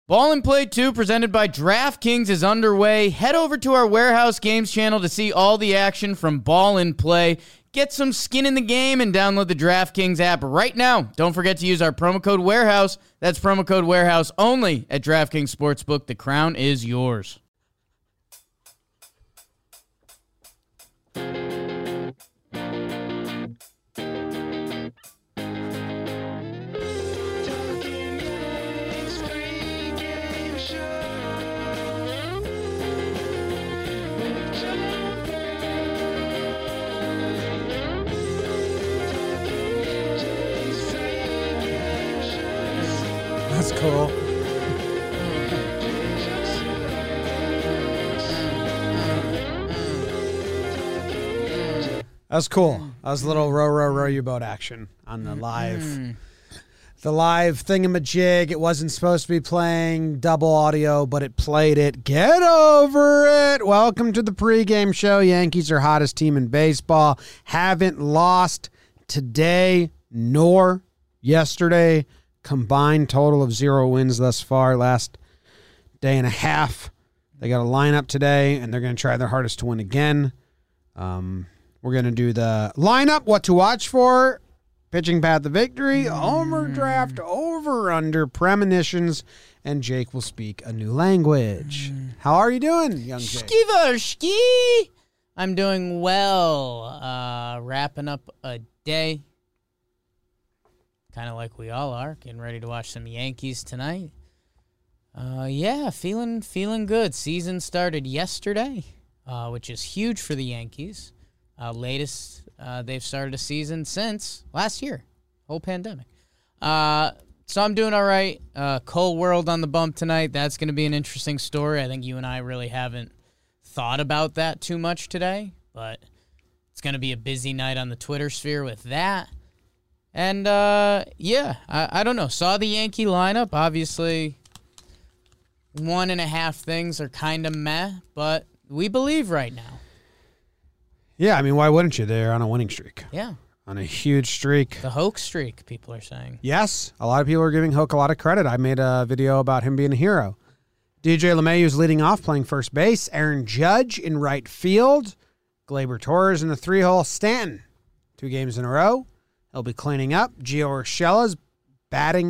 Ball and Play 2 presented by DraftKings is underway. Head over to our Warehouse Games channel to see all the action from Ball and Play. Get some skin in the game and download the DraftKings app right now. Don't forget to use our promo code Warehouse. That's promo code Warehouse only at DraftKings Sportsbook. The crown is yours. That's cool. That was cool. That was a little row your boat action on the live thingamajig. It wasn't supposed to be playing double audio, but it played it. Get over it. Welcome to the pregame show. Yankees are hottest team in baseball. Haven't lost today nor yesterday. Combined total of 0 wins thus far, last day and a half. They got a lineup today, and they're going to try their hardest to win again. We're going to do the lineup, what to watch for, pitching path to victory, homer draft, over-under, premonitions, and Jake will speak a new language. How are you doing, young Jake? Ski. I'm doing well. Wrapping up a day. Kind of like we all are, getting ready to watch some Yankees tonight. Feeling good. Season started yesterday, which is huge for the Yankees. Latest they've started a season since last year, whole pandemic. So I'm doing all right. Cole World on the bump tonight. That's going to be an interesting story. I think you and I really haven't thought about that too much today, but it's going to be a busy night on the Twitter sphere with that. And, I don't know. Saw the Yankee lineup. Obviously, 1.5 things are kind of meh, but we believe right now. Yeah, I mean, why wouldn't you? They're on a winning streak. Yeah. On a huge streak. The Hoke streak, people are saying. Yes, a lot of people are giving Hoke a lot of credit. I made a video about him being a hero. DJ LeMahieu's leading off, playing first base. Aaron Judge in right field. Gleyber Torres in the 3-hole. Stanton, 2 games in a row. He'll be cleaning up. Gio Urshela's batting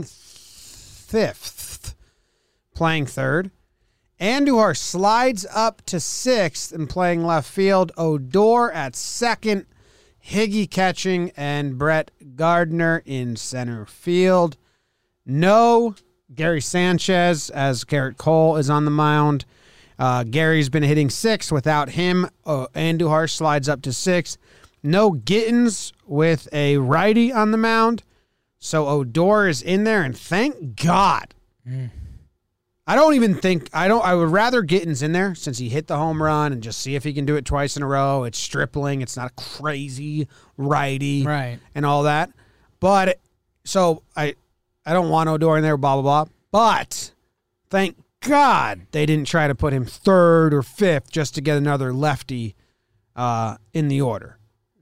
5th, playing 3rd. Andujar slides up to 6th and playing left field. Odor at 2nd. Higgy catching, and Brett Gardner in center field. No Gary Sanchez, as Garrett Cole is on the mound. Gary's been hitting 6th. Without him, Andujar slides up to 6th. No Gittins with a righty on the mound. So Odor is in there, and thank God. I would rather Gittins in there since he hit the home run and just see if he can do it twice in a row. It's Stripling. It's not a crazy righty. Right. And all that. But so I don't want Odor in there, blah, blah, blah. But thank God they didn't try to put him 3rd or 5th just to get another lefty in the order.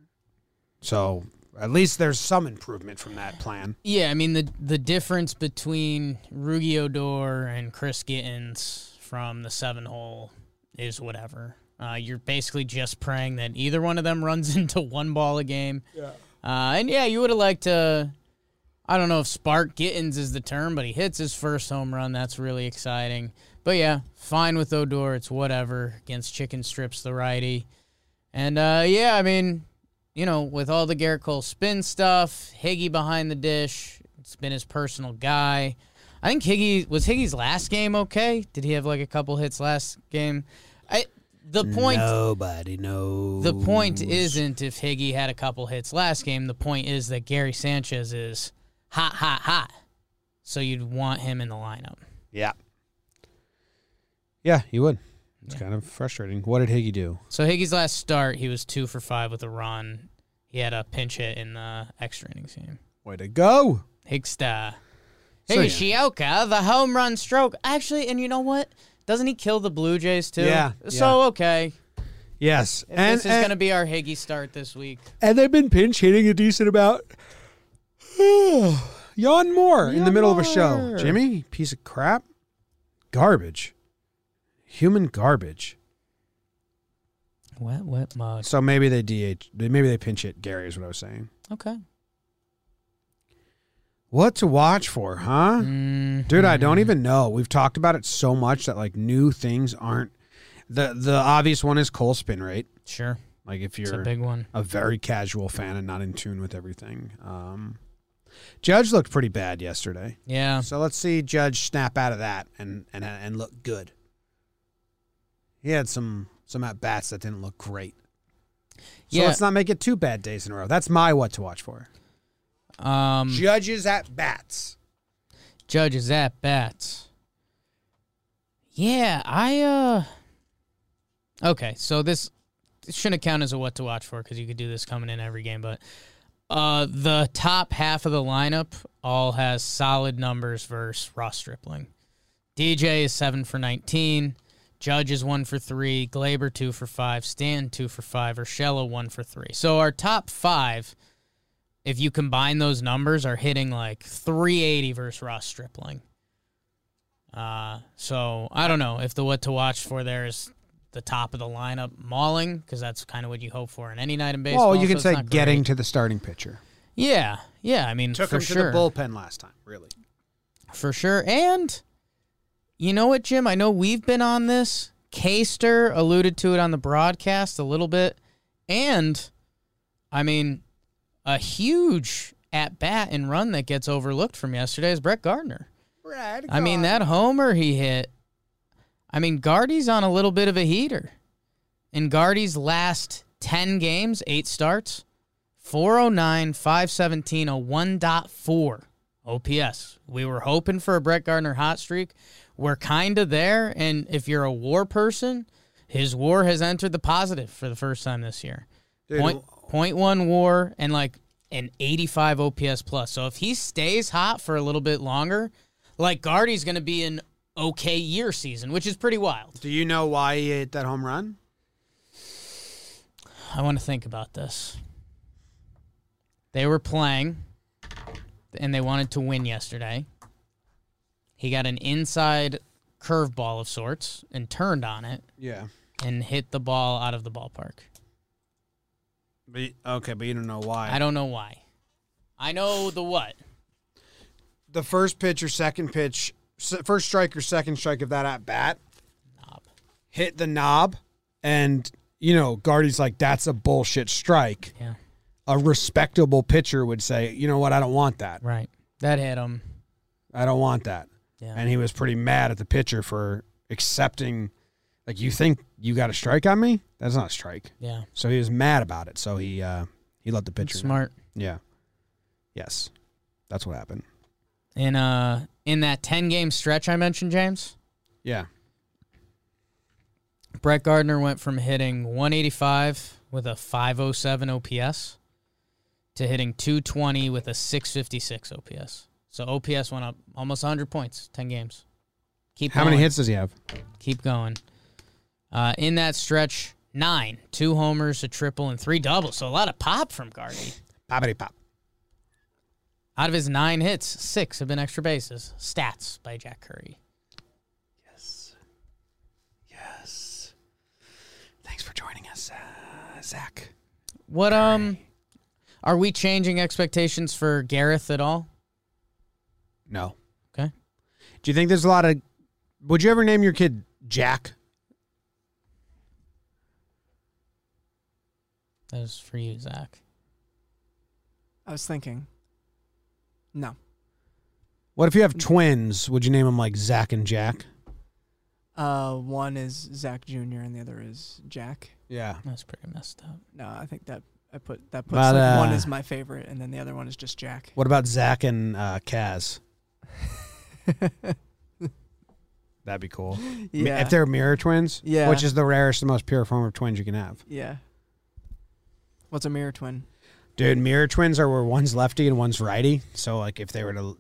So at least there's some improvement from that plan. Yeah, I mean, the difference between Rugi Odor and Chris Gittins from the 7-hole is whatever. You're basically just praying that either one of them runs into 1 ball a game. Yeah. You would have liked to, I don't know if spark Gittins is the term, but he hits his first home run. That's really exciting. But yeah, fine with Odor. It's whatever. Against Chicken Strips, the righty. And I mean, you know, with all the Garrett Cole spin stuff, Higgy behind the dish, it's been his personal guy. I think Higgy's last game okay? Did he have like a couple hits last game? Nobody knows. The point isn't if Higgy had a couple hits last game. The point is that Gary Sanchez is hot. So you'd want him in the lineup. Yeah. Yeah, you would. It's kind of frustrating. What did Higgy do? So Higgy's last start, he was 2 for 5 with a run. He had a pinch hit in the extra innings game. Way to go. Higsta. Higashioka, the home run stroke. Actually, and you know what? Doesn't he kill the Blue Jays too? Yeah. So, okay. Yes. This is going to be our Higgy start this week. And they've been pinch hitting a decent amount. Yawn Moore in the middle of a show. Jimmy, piece of crap. garbage. Human garbage. Wet mug. So maybe they DH. Maybe they pinch hit Gary is what I was saying. Okay. What to watch for, huh? Dude, I don't even know. We've talked about it so much that like new things aren't. The obvious one is Cole spin rate. Sure. Like if It's you're a big one. a very casual fan and not in tune with everything. Judge looked pretty bad yesterday. Yeah. So let's see Judge snap out of that and look good. He had some at bats that didn't look great. So let's not make it 2 bad days in a row. That's my what to watch for. Judges at bats. Judges at bats. Yeah, okay, so this shouldn't count as a what to watch for because you could do this coming in every game, but the top half of the lineup all has solid numbers versus Ross Stripling. DJ is 7 for 19. Judge is 1 for 3. Glaber 2 for 5. Stanton 2 for 5. Urshela 1 for 3. So our top 5, if you combine those numbers, are hitting like 380 versus Ross Stripling. So I don't know if the what to watch for there is the top of the lineup mauling, because that's kind of what you hope for in any night in baseball. Well, you can so say getting to the starting pitcher. Yeah. I mean, Took for him sure. to the bullpen last time, really. For sure. And you know what, Jim? I know we've been on this. Caster alluded to it on the broadcast a little bit. And, I mean, a huge at-bat and run that gets overlooked from yesterday is Brett Gardner. I mean, that homer he hit, I mean, Gardy's on a little bit of a heater. In Gardy's last 10 games, 8 starts, 409, 517, a 1.4 OPS. We were hoping for a Brett Gardner hot streak. We're kind of there, and if you're a WAR person, his WAR has entered the positive for the first time this year. Dude, 0.1 WAR and like an 85 OPS plus. So if he stays hot for a little bit longer, like Gardy's going to be an okay year season, which is pretty wild. Do you know why he hit that home run? I want to think about this. They were playing, and they wanted to win yesterday. He got an inside curveball of sorts and turned on it. Yeah. And hit the ball out of the ballpark. But you don't know why. I don't know why. I know the what. The first pitch or second pitch, first strike or second strike of that at bat, Knob. hit the knob, and Gardy's like, that's a bullshit strike. Yeah. A respectable pitcher would say, you know what, I don't want that. Right. That hit him. I don't want that. Yeah. And he was pretty mad at the pitcher for accepting, like, you think you got a strike on me? That's not a strike. Yeah. So he was mad about it. So he let the pitcher know. Smart. Yeah. Yes. That's what happened. In that 10-game stretch I mentioned, James, Yeah. Brett Gardner went from hitting 185 with a 507 OPS to hitting 220 with a 656 OPS. So OPS went up almost 100 points, 10 games. How many hits does he have? Keep going. In that stretch, 9. 2 homers, a triple, and 3 doubles. So a lot of pop from Gardy. Poppity pop. Out of his 9 hits, 6 have been extra bases. Stats by Jack Curry. Yes. Thanks for joining us, Zach. What are we changing expectations for Gareth at all? No. Okay. Do you think there's a lot of... Would you ever name your kid Jack? That was for you, Zach. I was thinking. No. What if you have twins? Would you name them like Zach and Jack? One is Zach Jr. and the other is Jack. Yeah. That's pretty messed up. No, I think that puts But, like one is my favorite and then the other one is just Jack. What about Zach and Kaz? That'd be cool. Yeah. If they're mirror twins, Yeah. which is the rarest and most pure form of twins you can have. Yeah. What's a mirror twin? Dude, mirror twins are where one's lefty and one's righty. So, like, if they were to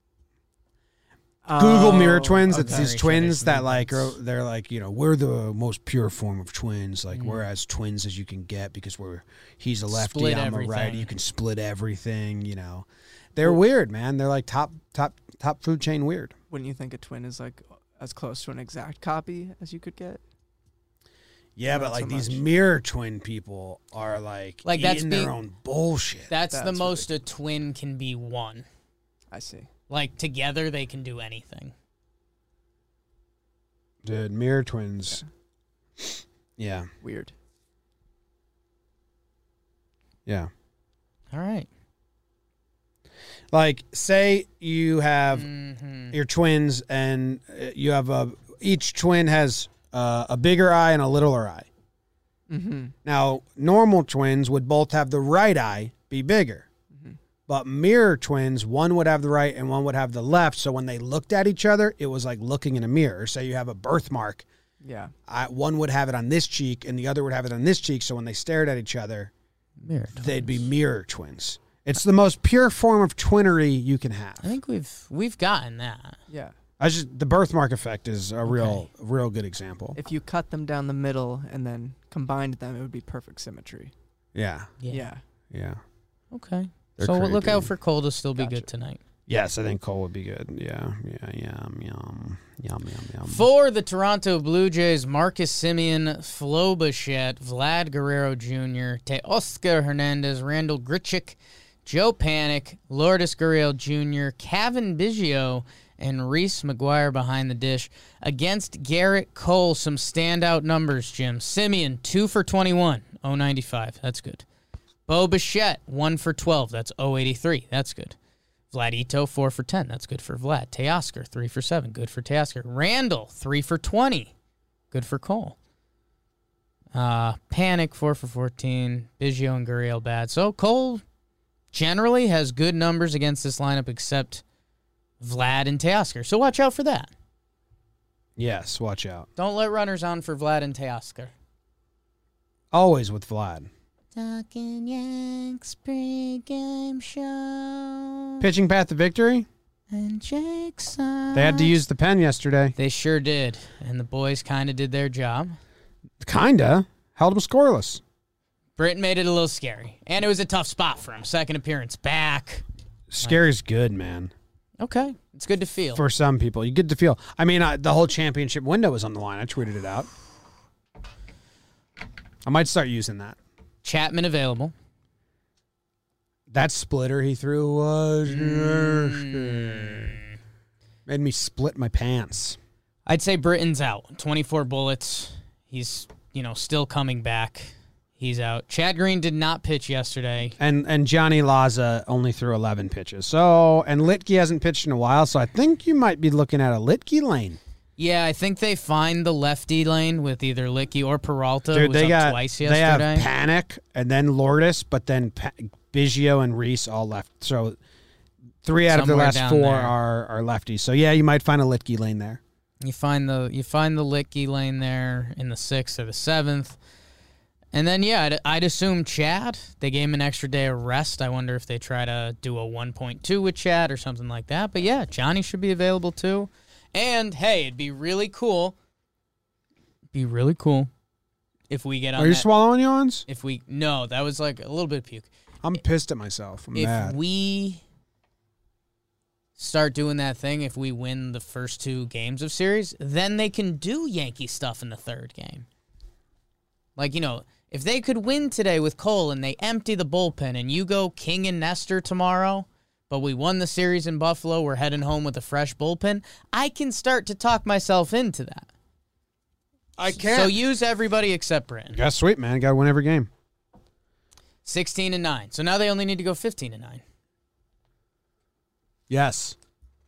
Google mirror twins, it's okay. these twins that, like, they're like, we're the most pure form of twins. Like, we're as twins as you can get because he's a lefty, Split I'm a righty. everything. You can split everything, They're weird, man. They're like top food chain weird. Wouldn't you think a twin is like as close to an exact copy as you could get. Yeah, but Not like so these much. mirror twin people are like that's eating their own bullshit. That's the That's most a twin can be one. I see. Like together they can do anything. Dude, mirror twins. Yeah. Weird. Yeah. All right. Like, say you have Mhm. your twins, and you have each twin has a bigger eye and a littler eye. Mm-hmm. Now, normal twins would both have the right eye be bigger, but mirror twins, one would have the right and one would have the left. So when they looked at each other, it was like looking in a mirror. Say you have a birthmark, Yeah. one would have it on this cheek and the other would have it on this cheek. So when they stared at each other, Mirror they'd be twins. mirror twins. It's the most pure form of twinnery you can have. I think we've gotten that. Yeah. The birthmark effect is a real good example. If you cut them down the middle and then combined them, it would be perfect symmetry. Yeah. Yeah. Yeah. Okay. They're So look creepy. out for Cole to still be Gotcha. good tonight. Yes, I think Cole would be good. Yeah. Yum, yum. Yum, yum, yum. For the Toronto Blue Jays, Marcus Semien, Flo Bichette, Vlad Guerrero Jr., Teoscar Hernandez, Randall Grichuk, Joe Panik, Lourdes Gurriel Jr., Kevin Biggio, and Reese McGuire behind the dish. Against Garrett Cole, some standout numbers, Jim. Semien, 2 for 21, 095. That's good. Bo Bichette, 1 for 12. That's 083. That's good. Vladito, 4 for 10. That's good for Vlad. Teoscar, 3 for 7. Good for Teoscar. Randall, 3 for 20. Good for Cole. Panic, 4 for 14. Biggio and Gurriel bad. So Cole generally has good numbers against this lineup except Vlad and Teoscar. So watch out for that. Yes, watch out. Don't let runners on for Vlad and Teoscar. Always with Vlad. Talking Yanks pregame show. Pitching path to victory? And Jake's They had to use the pen yesterday. They sure did. And the boys kind of did their job. Kinda. Held them scoreless. Britton made it a little scary. And it was a tough spot for him. Second appearance back. Scary's good, man. Okay. It's good to feel. For some people. You get to feel. I mean, the whole championship window was on the line. I tweeted it out. I might start using that. Chapman available. That splitter he threw was... Made me split my pants. I'd say Britton's out. 24 bullets. He's, still coming back. He's out. Chad Green did not pitch yesterday. And Johnny Laza only threw 11 pitches. So, and Litke hasn't pitched in a while, so I think you might be looking at a Litke lane. Yeah, I think they find the lefty lane with either Licky or Peralta. Dude, who was up twice yesterday. They have Panic and then Lourdes, but then Biggio and Reese all left. So 3 out of the Somewhere last down 4 there. are lefties. So yeah, you might find a Litke lane there. You find the Licky lane there in the 6th or the 7th. And then, yeah, I'd assume Chad. They gave him an extra day of rest. I wonder if they try to do a 1.2 with Chad or something like that. But, yeah, Johnny should be available too. And, hey, it'd be really cool. If we get on Are you that. swallowing yawns? No, that was like a little bit of puke. I'm pissed at myself. I'm If mad. we start doing that thing, if we win the first 2 games of series, then they can do Yankee stuff in the 3rd game. Like, if they could win today with Cole and they empty the bullpen and you go King and Nestor tomorrow, but we won the series in Buffalo, we're heading home with a fresh bullpen, I can start to talk myself into that. I can't. So use everybody except Britton. That's sweet, man. Got to win every game. 16-9. So now they only need to go 15-9. Yes.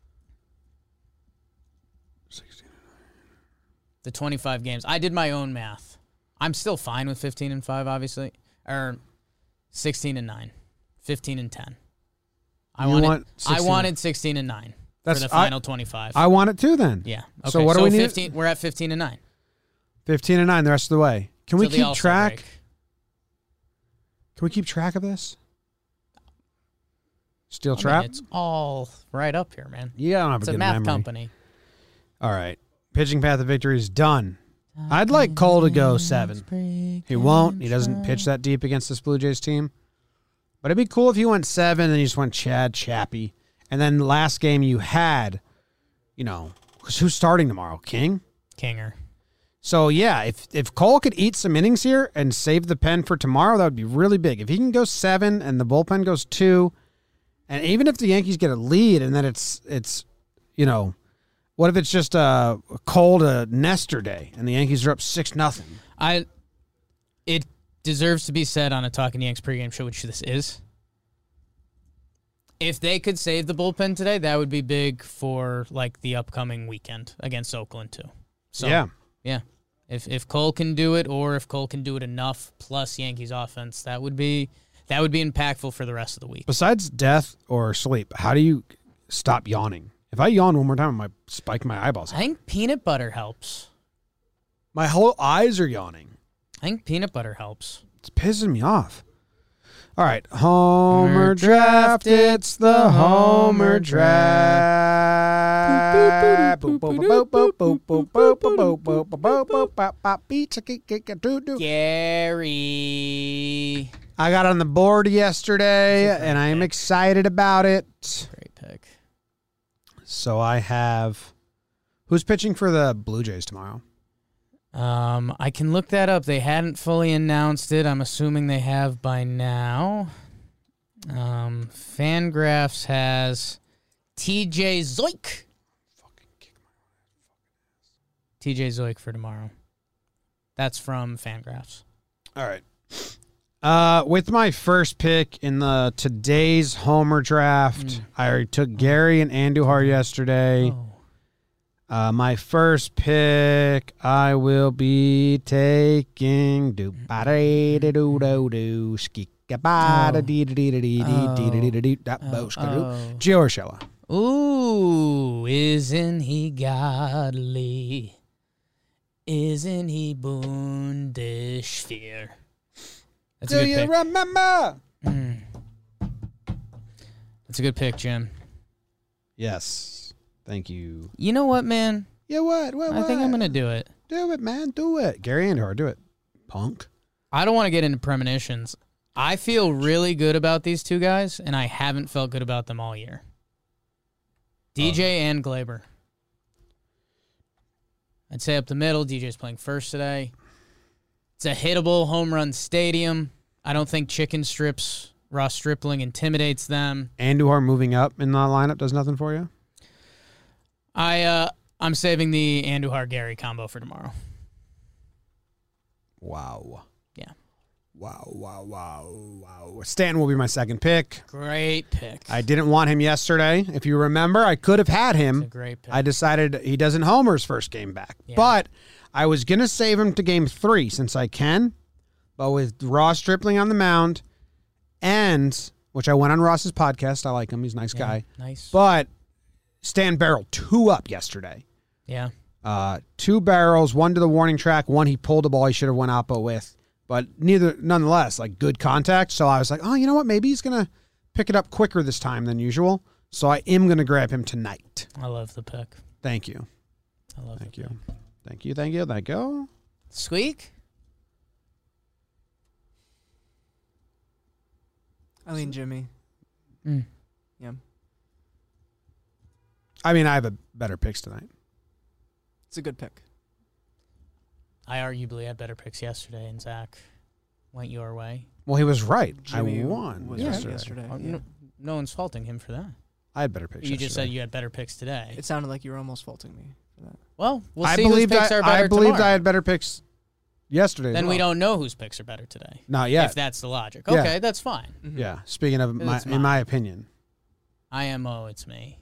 The 25 games. I did my own math. I'm still fine with 15-5, obviously. Or 16-9. 15-10. I wanted 16-9 for the final 25. I want it too then. Yeah. Okay. So what do we need? 15, we're at 15-9. 15-9 the rest of the way. Can we Till the keep All-Star track? break. Can we keep track of this? Steel I mean, trap? it's all right up here, man. Yeah, I don't have It's a a good math memory. company. All right. Pitching path of victory is done. I'd like Cole to go 7. He won't. He doesn't pitch that deep against this Blue Jays team. But it'd be cool if he went 7 and you just went Chad Chappie. And then last game you had, Because who's starting tomorrow? King? Kinger. So, yeah, if Cole could eat some innings here and save the pen for tomorrow, that would be really big. If he can go 7 and the bullpen goes 2, and even if the Yankees get a lead and then it's what if it's just a Cole to Nestor day and the Yankees are up 6-0? It deserves to be said on a Talking Yanks pregame show, which this is. If they could save the bullpen today, that would be big for like the upcoming weekend against Oakland too. So yeah. If Cole can do it, or if Cole can do it enough plus Yankees offense, that would be impactful for the rest of the week. Besides death or sleep, how do you stop yawning? If I yawn one more time, I might spike my eyeballs. I think peanut butter helps. My whole eyes are yawning. I think peanut butter helps. It's pissing me off. All right, Homer Draft. It's the Homer Draft. Gary. I got on the board yesterday, and I am excited about it. Great pick. So I have... Who's pitching for the Blue Jays tomorrow? I can look that up. They hadn't fully announced it. I'm assuming they have by now. Fangraphs has TJ Zoik. TJ Zoik for tomorrow. That's from Fangraphs. All right. With my first pick in the today's Homer Draft, I already took Gary and Andujar yesterday. Oh. My first pick, I will be taking Gio Urshela. Ooh, isn't he godly? Isn't he Bundeswehr? That's a Do good you pick. remember? That's a good pick, Jim. Yes. Thank you. You know what, man? Yeah, what? I think I'm going to do it. Do it, man. Do it. Gary Andujar, do it. Punk. I don't want to get into premonitions. I feel really good about these two guys, and I haven't felt good about them all year. DJ and Glaber. I'd say up the middle. DJ's playing first today. It's a hittable home run stadium. I don't think chicken strips, Ross Stripling intimidates them. Andujar moving up in the lineup does nothing for you? I'm saving the Andujar-Gary combo for tomorrow. Wow. Yeah. Wow. Stanton will be my second pick. Great pick. I didn't want him yesterday. If you remember, I could have had him. It's a great pick. I decided he doesn't homer his first game back. Yeah. But I was going to save him to game 3 since I can. But with Ross Stripling on the mound and, which I went on Ross's podcast. I like him. He's a nice guy. Nice. But Stan barreled 2 up yesterday. Yeah. 2 barrels, 1 to the warning track, 1 he pulled the ball he should have went oppo with. But nonetheless, like good contact. So I was like, oh, you know what? Maybe he's going to pick it up quicker this time than usual. So I am going to grab him tonight. I love the pick. Thank you. I love Thank the you. pick. Thank you. Squeak? I mean, Jimmy. Mm. Yeah. I mean, I have a better picks tonight. It's a good pick. I arguably had better picks yesterday, and Zach went your way. Well, he was right. Jimmy I won was yesterday. right yesterday. Yeah. No one's faulting him for that. I had better picks You just said yesterday. you had better picks today. It sounded like you were almost faulting me for that. Well, we'll I see whose believed picks are better I believed tomorrow. I had better picks yesterday. Then as we well. don't know whose picks are better today. Not yet. If that's the logic. Yeah. Okay, that's fine. Mhm. Yeah. Speaking of, It's in mine. my opinion. IMO, it's me.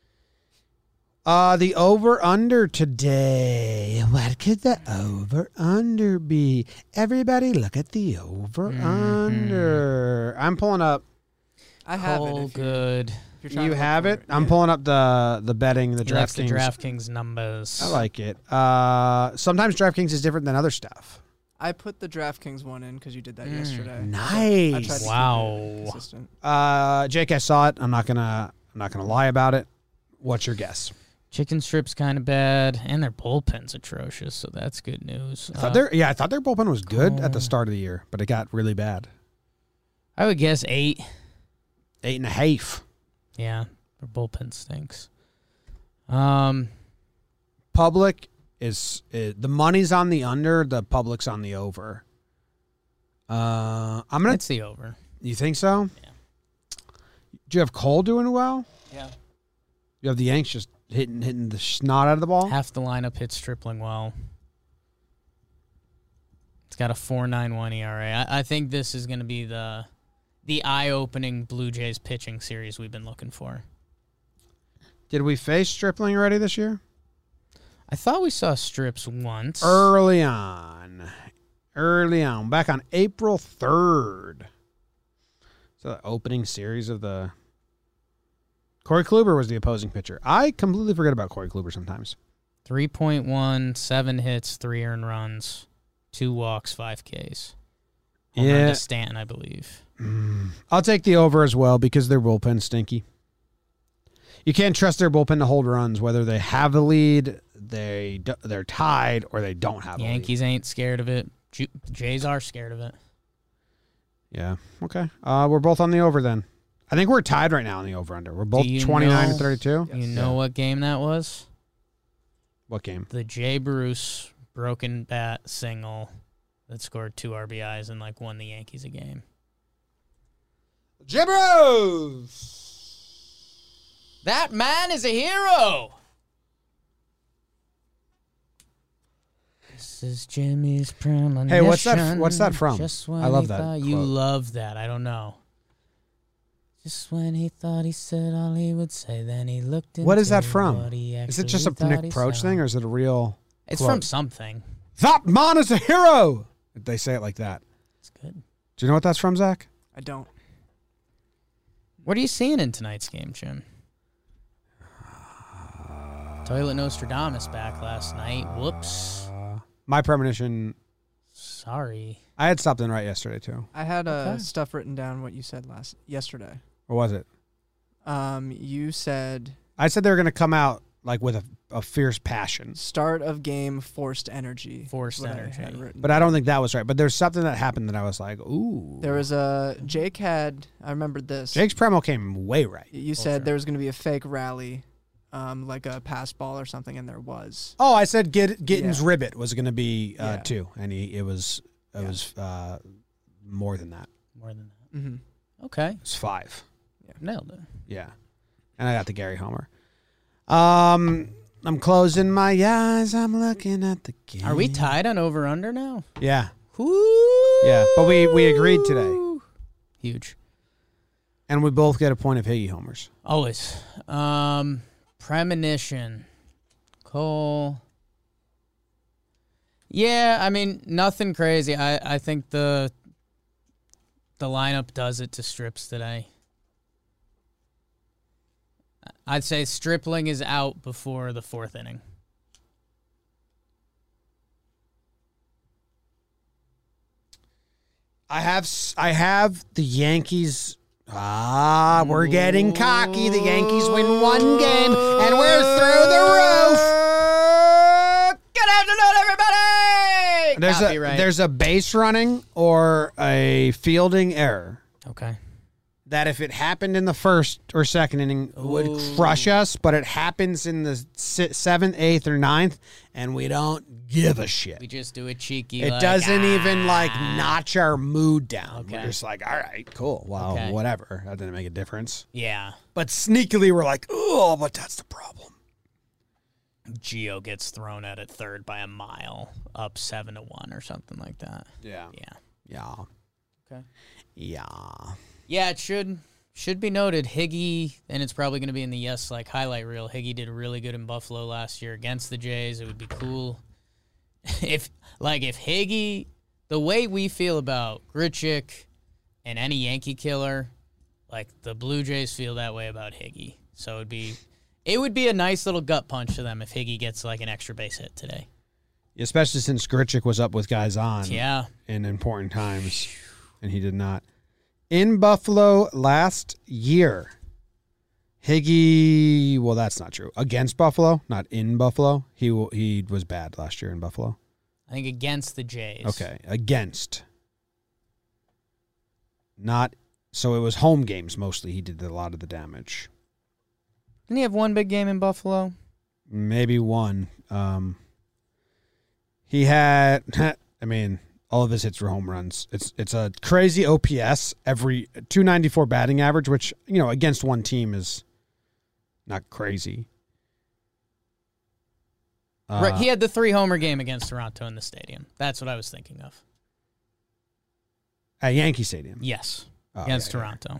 The over-under today. What could the over-under be? Everybody look at the over-under. I'm pulling up. I have Cole, it. If good. you're trying You to look have for it? I'm Yeah. pulling up the betting, the He likes the DraftKings. DraftKings numbers. I like it. Sometimes DraftKings is different than other stuff. I put the DraftKings one in because you did that yesterday. I Nice. tried to keep Wow. it consistent. Jake, I saw it. I'm not gonna lie about it. What's your guess? Chicken strips kind of bad, and their bullpen's atrocious, so that's good news. I thought their bullpen was good at the start of the year, but it got really bad. I would guess 8. 8.5. Yeah, their bullpen stinks. I'm public is the money's on the under, the public's on the over. I'm gonna. It's the over. You think so? Yeah. Do you have Cole doing well? Yeah. You have the Yanks just hitting the snot out of the ball. Half the lineup hits Stripling well. It's got a 4.91 ERA. I think this is going to be the eye-opening Blue Jays pitching series we've been looking for. Did we face Stripling already this year? I thought we saw Strips once. Early on, back on April 3rd. So the opening series of the. Corey Kluber was the opposing pitcher. I completely forget about Corey Kluber sometimes. 3.1, 7 hits, 3 earned runs, 2 walks, 5 Ks. Home Yeah. run to Stanton, I believe. I'll take the over as well because their bullpen's stinky. You can't trust their bullpen to hold runs, whether they have the lead, they're tied, or they don't have a lead. Yankees ain't scared of it. Jays are scared of it. Yeah. Okay. We're both on the over then. I think we're tied right now on the over-under. We're both 29 and 32. You know what game that was? What game? The Jay Bruce broken bat single that scored 2 RBIs and won the Yankees a game. Jibros! That man is a hero. This is Jimmy's premonition. Hey, what's that from? Just when I love he that thought- You quote. love that. I don't know. Just when he thought he said all he would say, then he looked into What is that from? what he Is it just a actually Nick thought he Proch saw. thing, or is it a real It's quote? from something. That man is a hero! They say it like that. It's good. Do you know what that's from, Zach? I don't. What are you seeing in tonight's game, Jim? Toilet Nostradamus back last night. Whoops. My premonition. Sorry. I had something right yesterday, too. I had Okay. stuff written down what you said yesterday. Or was it? You said I said they were going to come out with a fierce passion. start of game forced energy. Forced what I energy. had written But I down. don't think that was right. But there's something that happened that I was like, ooh. There was Jake had. I remembered this. Jake's Premo came way right. You Sure. said there was going to be a fake rally, like a pass ball or something, and there was. Oh, I said Gittin's Yeah. ribbit was going to be Yeah. 2, and it was more than that. More than that. Mm-hmm. Okay. It was 5. Nailed it. Yeah, and I got the Gary Homer. I'm closing my eyes. I'm looking at the game. Are we tied on over-under now? Yeah, Woo! yeah. But we agreed today, Huge. and we both get a point of Higgy homers. Always. Premonition. Cole. Yeah, I mean, nothing crazy. I think the lineup does it to Strips today. I'd say Stripling is out before the 4th inning. I have the Yankees. We're getting cocky. The Yankees win 1 game, and we're through the roof. Good afternoon, everybody! There's a base running or a fielding error Okay. that if it happened in the 1st or 2nd inning would crush us, but it happens in the 7th, 8th, or 9th, and we don't give a shit. We just do a cheeky. It doesn't even notch our mood down. Okay. We're just like, all right, cool. Well, Okay. whatever. That didn't make a difference. Yeah. But sneakily, we're like, oh, but that's the problem. Gio gets thrown at 3rd by a mile, up 7-1 or something like that. Yeah. Yeah. Yeah. Okay. Yeah. Yeah, it should be noted. Higgy, and it's probably going to be in the highlight reel. Higgy did really good in Buffalo last year against the Jays. It would be cool if Higgy, the way we feel about Grichuk and any Yankee killer, the Blue Jays feel that way about Higgy. So it would be a nice little gut punch to them if Higgy gets an extra base hit today. Especially since Grichuk was up with guys on Yeah. in important times, and he did not. In Buffalo last year, Higgy, well, that's not true. Against Buffalo, not in Buffalo. He was bad last year in Buffalo. I think against the Jays. Okay, against. Not, so it was home games mostly. He did a lot of the damage. Didn't he have one big game in Buffalo? maybe one. He had, I mean, all of his hits were home runs. It's a crazy OPS, every 294 batting average, which, against one team is not crazy. Right, he had the 3-homer game against Toronto in the stadium. That's what I was thinking of. At Yankee Stadium. Yes, Oh, against yeah, Toronto.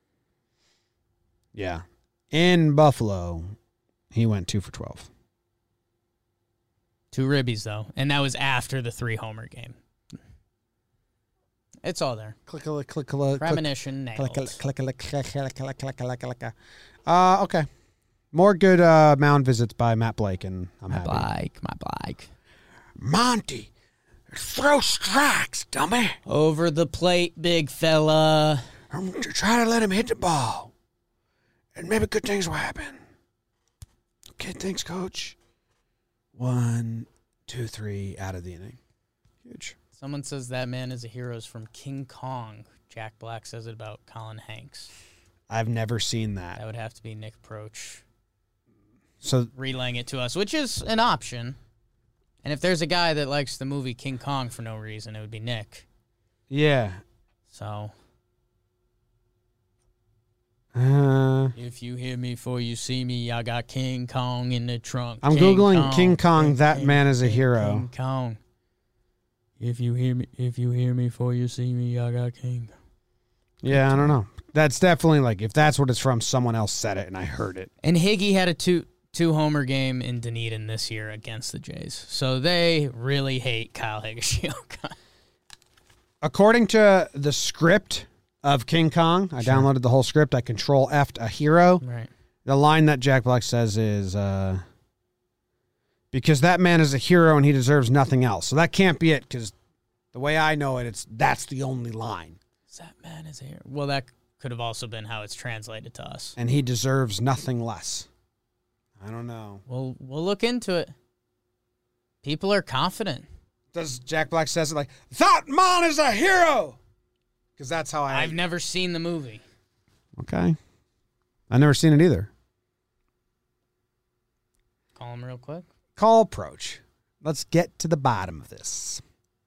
Yeah. In Buffalo, he went 2 for 12. 2 ribbies, though, and that was after the 3-homer game. It's all there. Click. Premonition nailed. Okay. More good mound visits by Matt Blake, and I'm happy. My Blake. Monty, throw strikes, dummy. Over the plate, big fella. I'm trying to let him hit the ball, and maybe good things will happen. Okay, thanks, Coach. 1, 2, 3, out of the inning. Huge. Someone says that man is a hero is from King Kong. Jack Black says it about Colin Hanks. I've never seen that. That would have to be Nick Proch So relaying it to us, which is an option. And if there's a guy that likes the movie King Kong for no reason, it would be Nick. yeah. So Uh, if you hear me before you see me, I got King Kong in the trunk. I'm Googling King Kong, that man is a hero. King Kong. If you hear me before you see me, I got King. Yeah, I don't know. That's definitely like, if that's what it's from, someone else said it and I heard it. And Higgy had a two-homer game in Dunedin this year against the Jays. So they really hate Kyle Higashioka. According to the script of King Kong, I downloaded the whole script. I control F'd a hero. Right. The line that Jack Black says is, because that man is a hero and he deserves nothing else. So that can't be it, because the way I know it, that's the only line. That man is a hero. Well, that could have also been how it's translated to us. And he deserves nothing less. I don't know. We'll look into it. People are confident. Does Jack Black says it like, that man is a hero? Because that's how I've never seen the movie. Okay. I've never seen it either. Call him real quick. Call approach. Let's get to the bottom of this.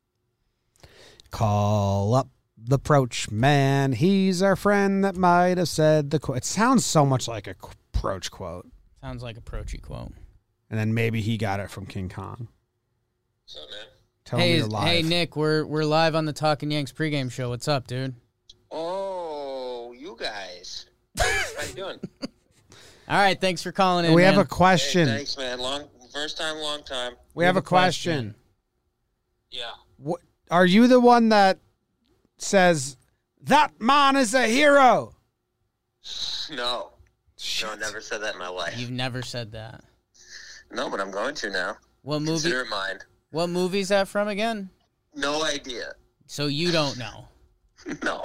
Call up the approach man. He's our friend that might have said the quote. It sounds so much like a approach quote. Sounds like a Prochi quote. And then maybe he got it from King Kong. What's up, man? Tell me you're live. Hey, Nick, we're live on the Talking Yanks pregame show. What's up, dude? Oh, you guys. How you doing? All right, thanks for calling in. We have man. a question. Hey, thanks, man. First time, long time. We have a question. Yeah. What, are you the one that says, that man is a hero? No. Shit. No, never said that in my life. You've never said that. No, but I'm going to now. What movie? Consider it mine. What movie is that from again? No idea. So you don't know. No.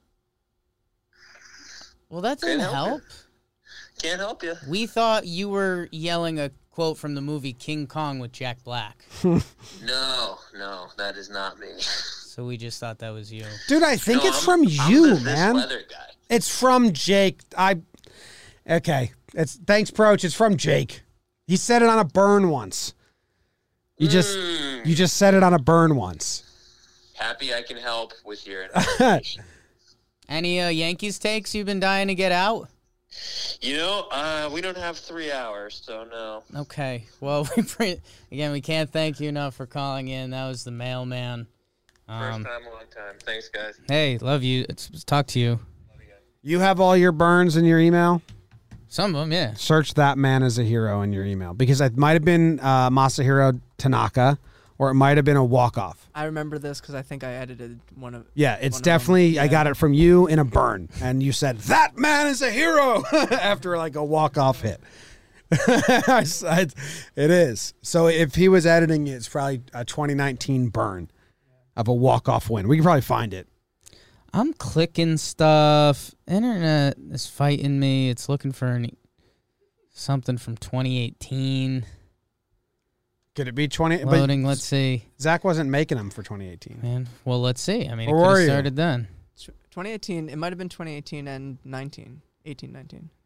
Well, that doesn't help. Can't help you. We thought you were yelling a quote from the movie King Kong with Jack Black. No, that is not me. So we just thought that was you. Dude, I think No, it's I'm from you, the man. This weather guy. It's from Jake. Okay. Thanks, Proach. It's from Jake. He said it on a burn once. You just said it on a burn once. Happy I can help with your investigation. Any Yankees takes you've been dying to get out? You know, we don't have 3 hours, so no. Okay. Well, we can't thank you enough for calling in. That was the mailman. First time, long time. Thanks, guys. Hey, love you. Let's talk to you. Love you guys. You have all your burns in your email? Some of them, yeah. Search that man as a hero in your email, because it might have been Masahiro Tanaka, or it might have been a walk-off. I remember this because I think I edited one of. Yeah, it's one definitely, of them. I got it from you in a burn, and you said, that man is a hero, after like a walk-off hit. It is. So if he was editing it, it's probably a 2019 burn of a walk-off win. We can probably find it. I'm clicking stuff. Internet is fighting me. It's looking for something from 2018. Could it be 20? Loading, but let's see. Zach wasn't making them for 2018. Man, well, let's see. I mean, it Where could were have you? started then. 2018. It might have been 2018 and 19. 18, 19.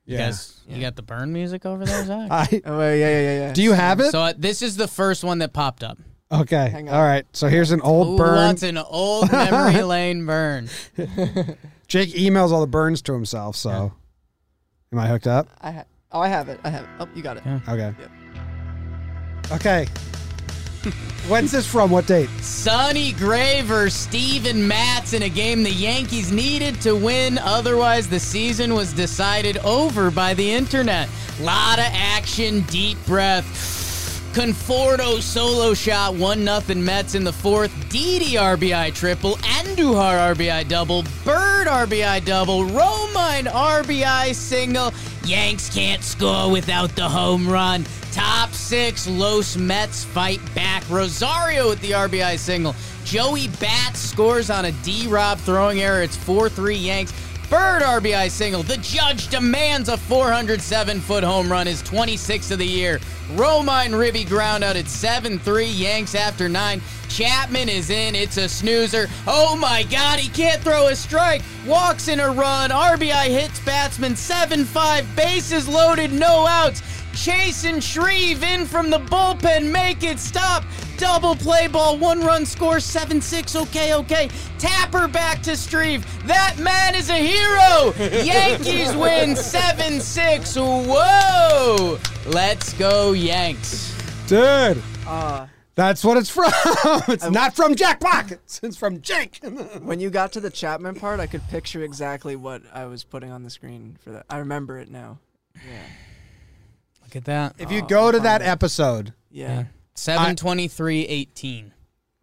Yeah. You got the burn music over there, Zach? Oh, yeah. Do you have it? So this is the first one that popped up. Okay. Hang on. All right. So here's an old Who burn. wants an old memory lane burn? Jake emails all the burns to himself. So, am I hooked up? I have it. Oh, you got it. Yeah. Okay. Yep. Okay. When's this from? What date? Sonny Gray versus Steven Matz in a game the Yankees needed to win. Otherwise, the season was decided over by the internet. Lot of action, deep breath. Conforto solo shot, 1-0 Mets in the fourth. Didi RBI triple, Andujar RBI double, Bird RBI double, Romine RBI single. Yanks can't score without the home run. Top six, Los Mets fight back. Rosario with the RBI single. Joey Bats scores on a D-Rob throwing error. It's 4-3 Yanks. Bird RBI single. The judge demands a 407-foot home run, his 26th of the year. Romine ribby ground out at 7-3 Yanks after 9. Chapman is in. It's a snoozer. Oh my God, he can't throw a strike. Walks in a run. RBI hits batsman. 7-5. Bases loaded. No outs. Chase and Shreve in from the bullpen. Make it stop. Double play ball. 1-run score. 7-6. Okay. Tapper back to Shreve. That man is a hero. Yankees win 7-6. Whoa. Let's go, Yanks. Dude. That's what it's from. It's not from Jack Black. It's from Jake. When you got to the Chapman part, I could picture exactly what I was putting on the screen for that. I remember it now. Yeah. Look at that. If you go to that episode. Yeah. 7:23:18.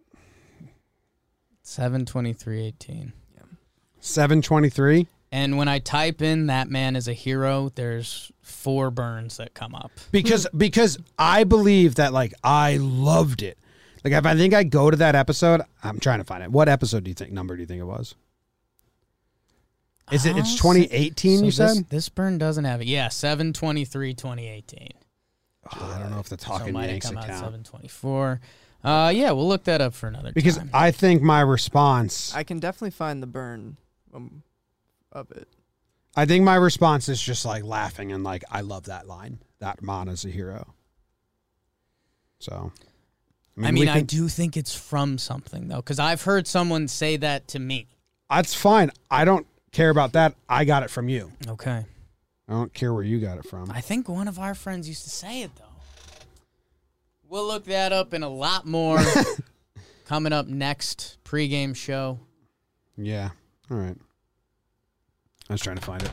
7:23:18. 7:23. And when I type in "that man is a hero," there's 4 burns that come up. Because I believe that, like, I loved it. Like, if I think I go to that episode, I'm trying to find it. What episode number do you think it was? It's 2018, you said? This burn doesn't have it. Yeah, 7/23/2018. Oh, I don't know if the So it Talking might have Yanks come out account. 7/24. Yeah, we'll look that up for another Because time. I think my response, I can definitely find the burn of it. I think my response is just like laughing and like, I love that line. That man is a hero. So, I do think it's from something, though, because I've heard someone say that to me. That's fine. I don't care about that. I got it from you. Okay. I don't care where you got it from. I think one of our friends used to say it, though. We'll look that up and a lot more coming up next pregame show. Yeah. All right. I was trying to find it.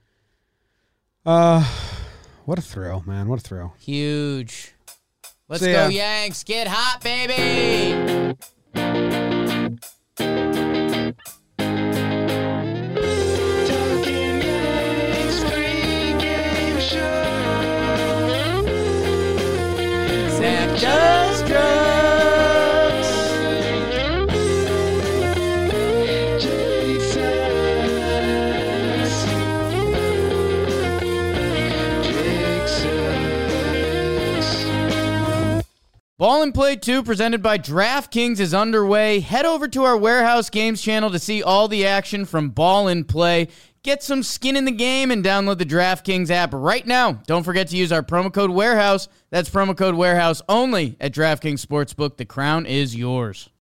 What a thrill, man. What a thrill. Huge. Let's See go, ya. Yanks. Get hot, baby. Zach does drugs. Ball and Play 2 presented by DraftKings is underway. Head over to our Warehouse Games channel to see all the action from Ball and Play. Get some skin in the game and download the DraftKings app right now. Don't forget to use our promo code WAREHOUSE. That's promo code WAREHOUSE only at DraftKings Sportsbook. The crown is yours.